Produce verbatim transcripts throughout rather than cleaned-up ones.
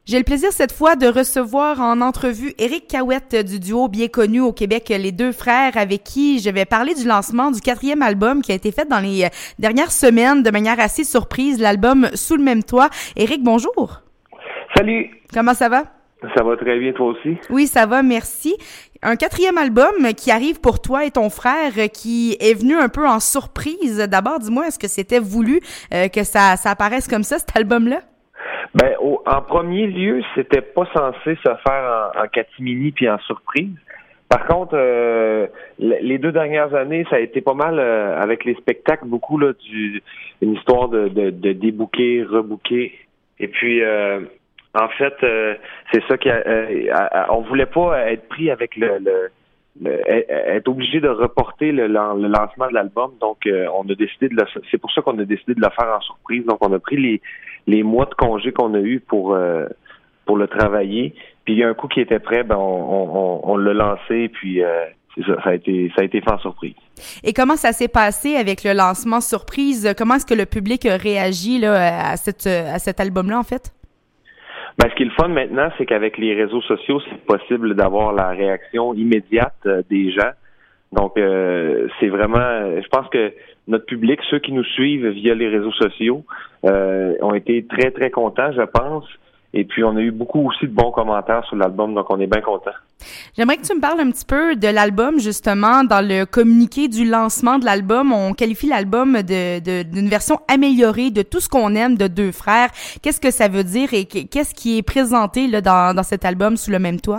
J'ai le plaisir cette fois de recevoir en entrevue Éric Cahouette du duo bien connu au Québec, Les Deux Frères, avec qui je vais parler du lancement du quatrième album qui a été fait dans les dernières semaines de manière assez surprise, l'album Sous le même toit. Éric, bonjour. Salut. Comment ça va? Ça va très bien, toi aussi? Oui, ça va, merci. Un quatrième album qui arrive pour toi et ton frère, qui est venu un peu en surprise. D'abord, dis-moi, est-ce que c'était voulu euh, que ça, ça apparaisse comme ça, cet album-là? Ben, au, en premier lieu, c'était pas censé se faire en, en catimini puis en surprise. Par contre, euh, les deux dernières années, ça a été pas mal euh, avec les spectacles, beaucoup là, du, une histoire de, de, de débooker, rebooker. Et puis, euh, en fait, euh, c'est ça qui, euh, on voulait pas être pris avec le, le, le être obligé de reporter le, le lancement de l'album. Donc, euh, on a décidé de le, c'est pour ça qu'on a décidé de le faire en surprise. Donc, on a pris les les mois de congé qu'on a eu pour euh, pour le travailler. Puis il y a un coup qui était prêt, ben on, on, on l'a lancé, puis euh, c'est ça, ça a été ça a été fait en surprise. Et comment ça s'est passé avec le lancement surprise? Comment est-ce que le public a réagi là à cette à cet album-là en fait? Ben, ce qui est le fun maintenant, c'est qu'avec les réseaux sociaux, c'est possible d'avoir la réaction immédiate euh, des gens. Donc, euh, c'est vraiment, je pense que notre public, ceux qui nous suivent via les réseaux sociaux, euh, ont été très, très contents, je pense. Et puis, on a eu beaucoup aussi de bons commentaires sur l'album, donc on est bien contents. J'aimerais que tu me parles un petit peu de l'album, justement. Dans le communiqué du lancement de l'album, on qualifie l'album de, de d'une version améliorée de tout ce qu'on aime de Deux Frères. Qu'est-ce que ça veut dire et qu'est-ce qui est présenté là dans, dans cet album Sous le même toit?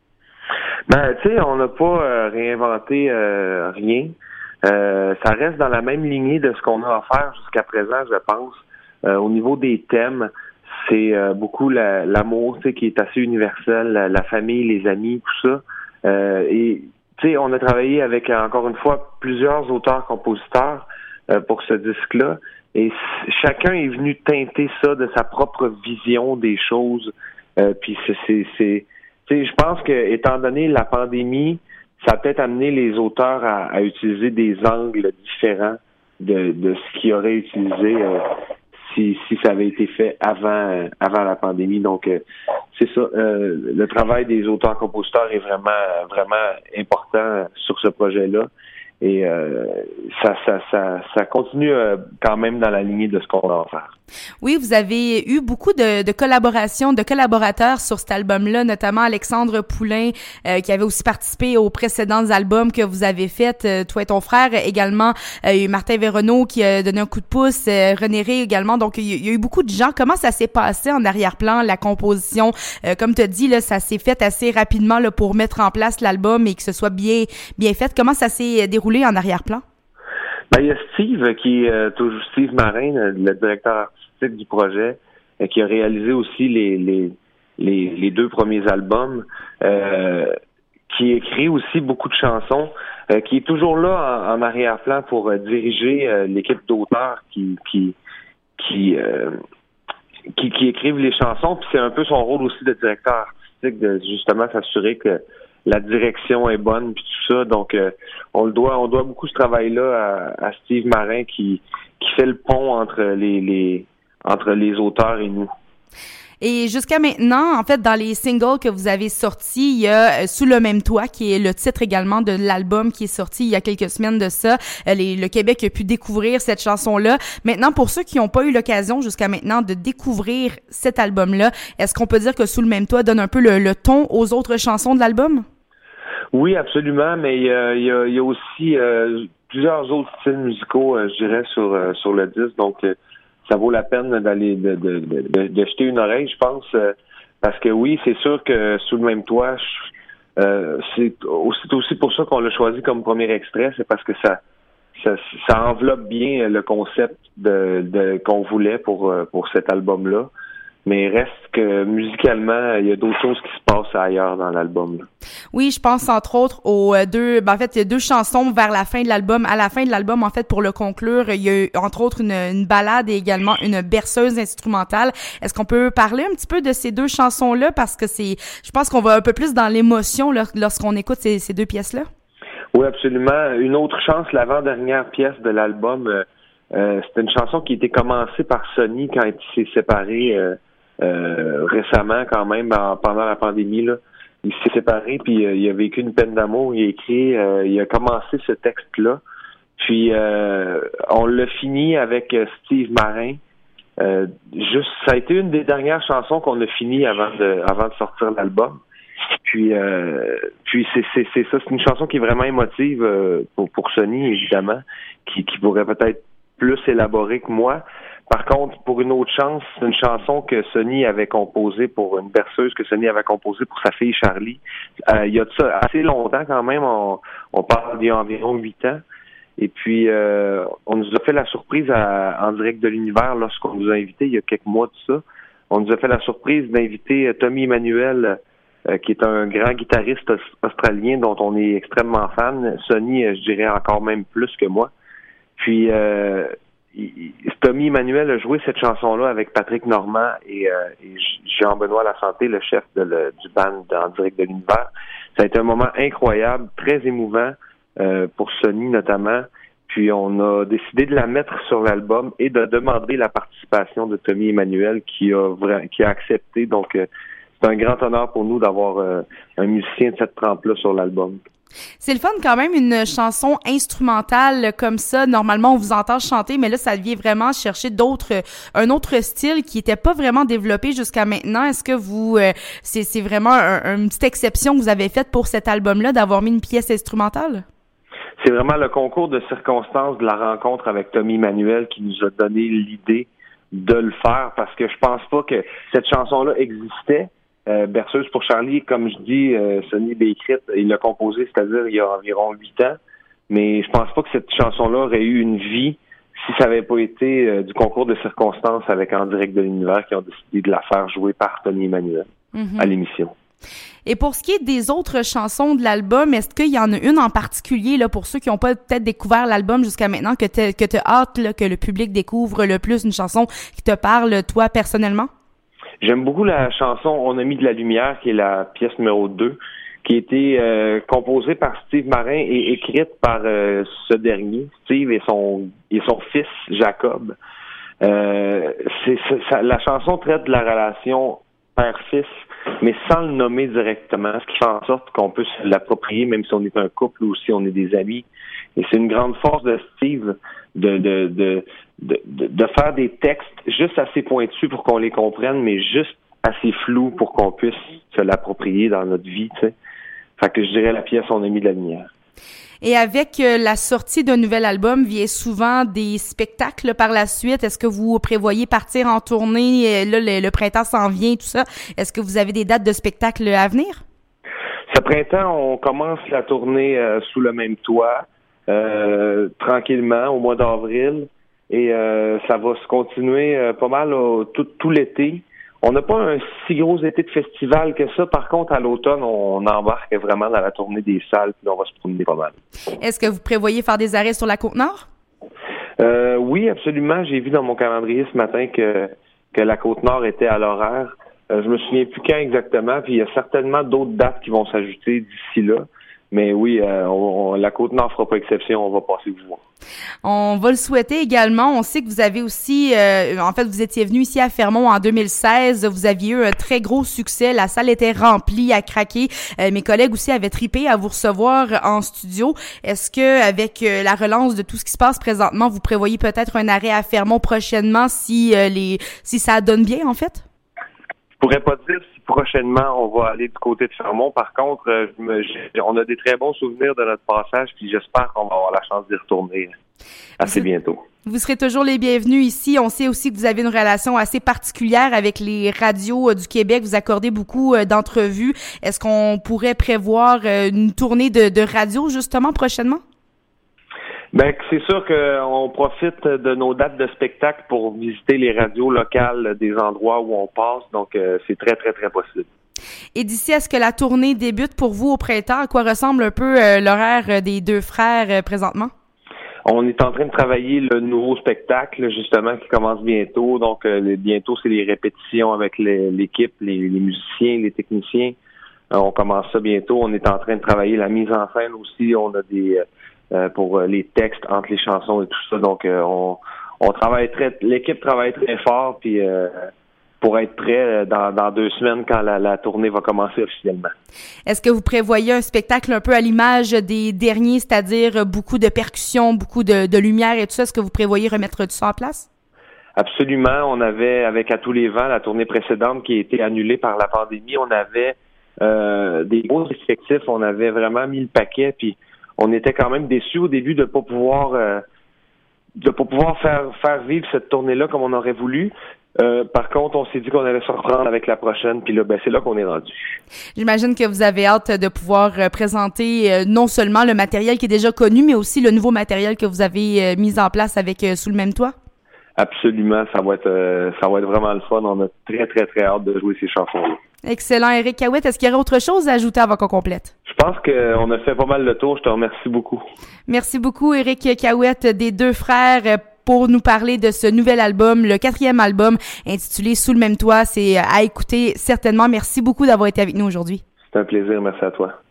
Ben, tu sais, on n'a pas euh, réinventé euh, rien. Euh, ça reste dans la même lignée de ce qu'on a offert jusqu'à présent, je pense. Euh, au niveau des thèmes, c'est euh, beaucoup la, l'amour, tu sais, qui est assez universel, la, la famille, les amis, tout ça. Euh, et tu sais, on a travaillé avec, encore une fois, plusieurs auteurs-compositeurs euh, pour ce disque-là. Et c- chacun est venu teinter ça de sa propre vision des choses. Euh, puis c'est, c'est, c'est tu sais, je pense que, étant donné la pandémie, ça a peut-être amené les auteurs à, à utiliser des angles différents de, de ce qu'ils auraient utilisé euh, si, si ça avait été fait avant, euh, avant la pandémie. Donc, euh, c'est ça. Euh, le travail des auteurs-compositeurs est vraiment, vraiment important sur ce projet-là. Et euh, ça, ça, ça, ça continue euh, quand même dans la lignée de ce qu'on va en faire. Oui, vous avez eu beaucoup de, de collaborations, de collaborateurs sur cet album-là, notamment Alexandre Poulain, euh, qui avait aussi participé aux précédents albums que vous avez faits, euh, toi et ton frère. Également, euh, il y a eu Martin Véronneau qui a donné un coup de pouce, euh, René Ré également. Donc, il y, a, il y a eu beaucoup de gens. Comment ça s'est passé en arrière-plan, la composition? Euh, comme tu as dit, là, ça s'est fait assez rapidement là, pour mettre en place l'album et que ce soit bien, bien fait. Comment ça s'est déroulé en arrière-plan? Ben, il y a Steve, qui est euh, toujours Steve Marin, le directeur artistique du projet, euh, qui a réalisé aussi les les les, les deux premiers albums, euh, qui écrit aussi beaucoup de chansons, euh, qui est toujours là en, en arrière-plan pour euh, diriger euh, l'équipe d'auteurs qui qui qui, euh, qui qui écrivent les chansons. Puis c'est un peu son rôle aussi de directeur artistique, de justement s'assurer que la direction est bonne puis tout ça. Donc euh, on le doit on doit beaucoup ce travail-là à, à Steve Marin qui qui fait le pont entre les les entre les auteurs et nous. Et jusqu'à maintenant, en fait, dans les singles que vous avez sortis, il y a euh, Sous le même toit, qui est le titre également de l'album qui est sorti il y a quelques semaines de ça. Euh, les, le Québec a pu découvrir cette chanson-là. Maintenant, pour ceux qui n'ont pas eu l'occasion jusqu'à maintenant de découvrir cet album-là, est-ce qu'on peut dire que Sous le même toit donne un peu le, le ton aux autres chansons de l'album? Oui, absolument, mais il y a, il y a, il y a aussi euh, plusieurs autres styles musicaux, euh, je dirais, sur euh, sur le disque. Donc, euh, ça vaut la peine d'aller de, de, de, de, de jeter une oreille, je pense, euh, parce que oui, c'est sûr que Sous le même toit, je, euh, c'est, c'est aussi pour ça qu'on l'a choisi comme premier extrait, c'est parce que ça ça, ça enveloppe bien le concept de, de qu'on voulait pour pour cet album-là. Mais reste que musicalement, il y a d'autres choses qui se passent ailleurs dans l'album. Là. Oui, je pense entre autres aux deux, ben en fait, il y a deux chansons vers la fin de l'album. À la fin de l'album, en fait, pour le conclure, il y a eu, entre autres une, une ballade et également une berceuse instrumentale. Est-ce qu'on peut parler un petit peu de ces deux chansons-là? Parce que c'est, je pense qu'on va un peu plus dans l'émotion là, lorsqu'on écoute ces, ces deux pièces-là. Oui, absolument. Une autre chance, l'avant-dernière pièce de l'album, euh, euh, c'était une chanson qui était commencée par Sonny quand il s'est séparé euh, euh, récemment quand même, en, pendant la pandémie, là. Il s'est séparé, puis euh, il a vécu une peine d'amour. Il a écrit, euh, il a commencé ce texte-là. Puis euh, on l'a fini avec Steve Marin. Euh, juste, ça a été une des dernières chansons qu'on a fini avant de, avant de sortir l'album. Puis, euh, puis c'est, c'est, c'est ça, c'est une chanson qui est vraiment émotive euh, pour, pour Sonny, évidemment, qui, qui pourrait peut-être plus élaborer que moi. Par contre, pour une autre chance, c'est une chanson que Sonny avait composée pour une berceuse que Sonny avait composée pour sa fille Charlie. Euh, il y a de ça assez longtemps quand même, on, on parle d'il y a environ huit ans. Et puis, euh, on nous a fait la surprise à, en direct de l'univers lorsqu'on nous a invités il y a quelques mois de ça. On nous a fait la surprise d'inviter Tommy Emmanuel, euh, qui est un grand guitariste australien dont on est extrêmement fan. Sonny, je dirais encore même plus que moi. Puis, euh, il, Tommy Emmanuel a joué cette chanson-là avec Patrick Normand et, euh, et Jean-Benoît Lasanté, le chef de le, du band en direct de l'univers. Ça a été un moment incroyable, très émouvant. Euh, pour Sonny notamment, puis on a décidé de la mettre sur l'album et de demander la participation de Tommy Emmanuel qui a vra- qui a accepté. Donc euh, c'est un grand honneur pour nous d'avoir euh, un musicien de cette trempe-là sur l'album. C'est le fun quand même, une chanson instrumentale comme ça. Normalement, on vous entend chanter, mais là, ça vient vraiment chercher d'autres, un autre style qui était pas vraiment développé jusqu'à maintenant. Est-ce que vous, euh, c'est, c'est vraiment un, une petite exception que vous avez faite pour cet album-là d'avoir mis une pièce instrumentale? C'est vraiment le concours de circonstances de la rencontre avec Tommy Emmanuel qui nous a donné l'idée de le faire parce que je pense pas que cette chanson-là existait. Euh, Berceuse pour Charlie, comme je dis, euh, Sonny l'a écrite, il l'a composée, c'est-à-dire il y a environ huit ans. Mais je pense pas que cette chanson-là aurait eu une vie si ça avait pas été euh, du concours de circonstances avec En direct de l'univers qui ont décidé de la faire jouer par Tommy Emmanuel mm-hmm. à l'émission. Et pour ce qui est des autres chansons de l'album, est-ce qu'il y en a une en particulier là pour ceux qui n'ont pas peut-être découvert l'album jusqu'à maintenant que t'as, que t'as hâte là, que le public découvre le plus, une chanson qui te parle toi personnellement? J'aime beaucoup la chanson On a mis de la lumière qui est la pièce numéro deux qui a été euh, composée par Steve Marin et écrite par euh, ce dernier, Steve et son et son fils Jacob. Euh, c'est, c'est ça, la chanson traite de la relation père-fils, mais sans le nommer directement, ce qui fait en sorte qu'on peut se l'approprier, même si on est un couple ou si on est des amis. Et c'est une grande force de Steve de de de de, de faire des textes juste assez pointus pour qu'on les comprenne, mais juste assez flous pour qu'on puisse se l'approprier dans notre vie, tu sais. Fait que je dirais la pièce On a mis de la lumière. Et avec euh, la sortie d'un nouvel album, vient souvent des spectacles par la suite. Est-ce que vous prévoyez partir en tournée? Là, le, le printemps s'en vient, tout ça. Est-ce que vous avez des dates de spectacle à venir? Ce printemps, on commence la tournée euh, sous le même toit, euh, tranquillement, au mois d'avril. Et euh, ça va se continuer euh, pas mal euh, tout, tout l'été. On n'a pas un si gros été de festival que ça. Par contre, à l'automne, on embarque vraiment dans la tournée des salles, puis on va se promener pas mal. Est-ce que vous prévoyez faire des arrêts sur la Côte-Nord? Euh, oui, absolument. J'ai vu dans mon calendrier ce matin que, que la Côte-Nord était à l'horaire. Euh, je me souviens plus quand exactement, puis il y a certainement d'autres dates qui vont s'ajouter d'ici là. Mais oui, euh, on, on, la Côte-Nord fera pas exception, on va passer vous voir. On va le souhaiter également. On sait que vous avez aussi, euh, en fait, vous étiez venu ici à Fermont en deux mille seize. Vous aviez eu un très gros succès. La salle était remplie à craquer. Euh, mes collègues aussi avaient trippé à vous recevoir en studio. Est-ce que, avec euh, la relance de tout ce qui se passe présentement, vous prévoyez peut-être un arrêt à Fermont prochainement si euh, les, si ça donne bien, en fait? Je pourrais pas dire si prochainement on va aller du côté de Fermont. Par contre, euh, je me, j'ai, on a des très bons souvenirs de notre passage, puis j'espère qu'on va avoir la chance d'y retourner assez vous, bientôt. Vous serez toujours les bienvenus ici. On sait aussi que vous avez une relation assez particulière avec les radios euh, du Québec. Vous accordez beaucoup euh, d'entrevues. Est-ce qu'on pourrait prévoir euh, une tournée de, de radio justement prochainement? Ben, c'est sûr qu'on profite de nos dates de spectacle pour visiter les radios locales des endroits où on passe, donc euh, c'est très, très, très possible. Et d'ici à ce que la tournée débute pour vous au printemps, à quoi ressemble un peu euh, l'horaire des deux frères euh, présentement? On est en train de travailler le nouveau spectacle, justement, qui commence bientôt. Donc, euh, les, bientôt, c'est les répétitions avec les, l'équipe, les, les musiciens, les techniciens. Euh, on commence ça bientôt. On est en train de travailler la mise en scène aussi. On a des... Euh, Euh, pour euh, les textes entre les chansons et tout ça. Donc, euh, on, on travaille très, l'équipe travaille très fort, puis euh, pour être prêt dans, dans deux semaines quand la, la tournée va commencer officiellement. Est-ce que vous prévoyez un spectacle un peu à l'image des derniers, c'est-à-dire beaucoup de percussions, beaucoup de, de lumière et tout ça? Est-ce que vous prévoyez remettre tout ça en place? Absolument. On avait, avec À tous les vents, la tournée précédente qui a été annulée par la pandémie, on avait euh, des gros effectifs. On avait vraiment mis le paquet, puis on était quand même déçus au début de pas pouvoir euh, de pas pouvoir faire faire vivre cette tournée-là comme on aurait voulu. Euh, par contre, on s'est dit qu'on allait se reprendre avec la prochaine, puis là, ben, c'est là qu'on est rendu. J'imagine que vous avez hâte de pouvoir euh, présenter euh, non seulement le matériel qui est déjà connu, mais aussi le nouveau matériel que vous avez euh, mis en place avec euh, Sous le même toit. Absolument, ça va être euh, ça va être vraiment le fun. On a très, très, très hâte de jouer ces chansons-là. Excellent, Éric Cahouette. Est-ce qu'il y aurait autre chose à ajouter avant qu'on complète? Je pense qu'on a fait pas mal le tour. Je te remercie beaucoup. Merci beaucoup, Éric Cahouette, des Deux Frères, pour nous parler de ce nouvel album, le quatrième album intitulé Sous le même toit. C'est à écouter certainement. Merci beaucoup d'avoir été avec nous aujourd'hui. C'est un plaisir. Merci à toi.